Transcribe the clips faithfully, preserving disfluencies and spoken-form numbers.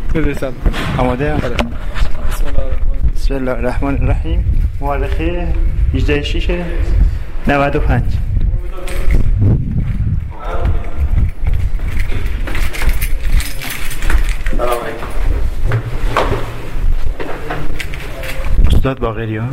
بدرسم آماده؟ بله. بسم الله الرحمن بسم الله الرحمن الرحیم. مورخه هجده شش نود و پنج. استاد باقری ها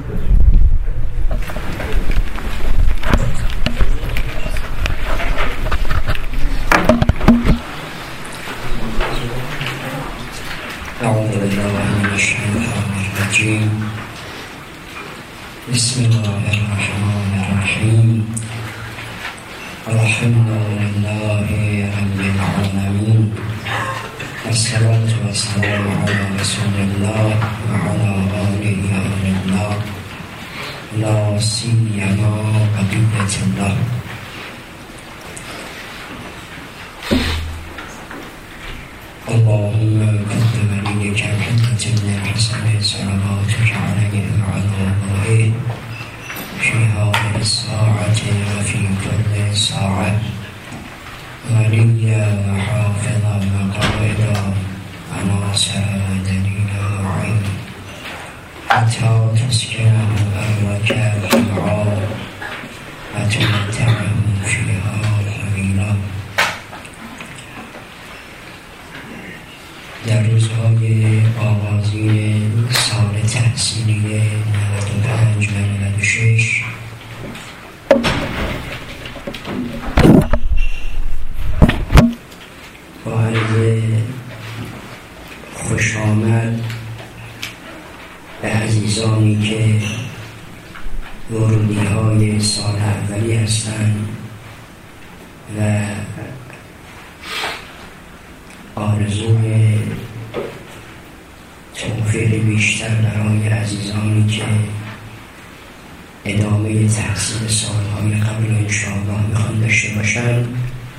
أعوذ بالله من الشيطان الرجيم. بسم الله الرحمن الرحيم. الحمد لله رب العالمين، والصلاة والسلام على رسول الله وعلى آله آل الله، لا سيما بقية الله. اللهم قدم وليك الحكمة من الحسن صلواتك عليه وعلى آله في هذه الساعة وفي كل ساعة، وليا وحافظا وقائدا وناصرا ودليلا وعينا، حتى تسكنه أرضك طوعا وتمتعه فيها طويلا. در روزهای آغازین سال تحصیلی نود و پنج و نود و شش با عرض خوش آمد به عزیزانی که ورودی های سال اولی هستند و آرزوی توفیق بیشتر برای عزیزانی که ادامه تحصیل سالهای قبل انشاءالله میخوان داشته باشند.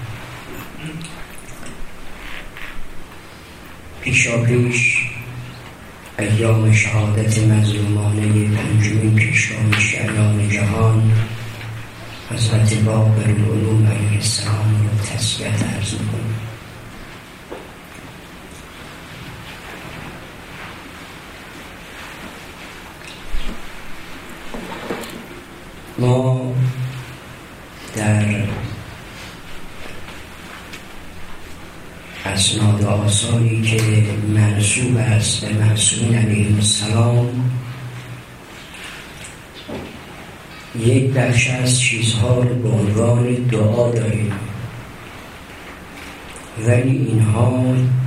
پیشا پیش ایام شهادت مظلومانه پنجمین پیشگام شیعیان جهان حضرت باقرالعلوم علیه السلام رو تسلیت عرض می‌کنم. ما در اسناد آثاری که منسوب است به معصومین علیهم السلام یک بخش از چیزها رو به عنوان دعا داریم، ولی اینها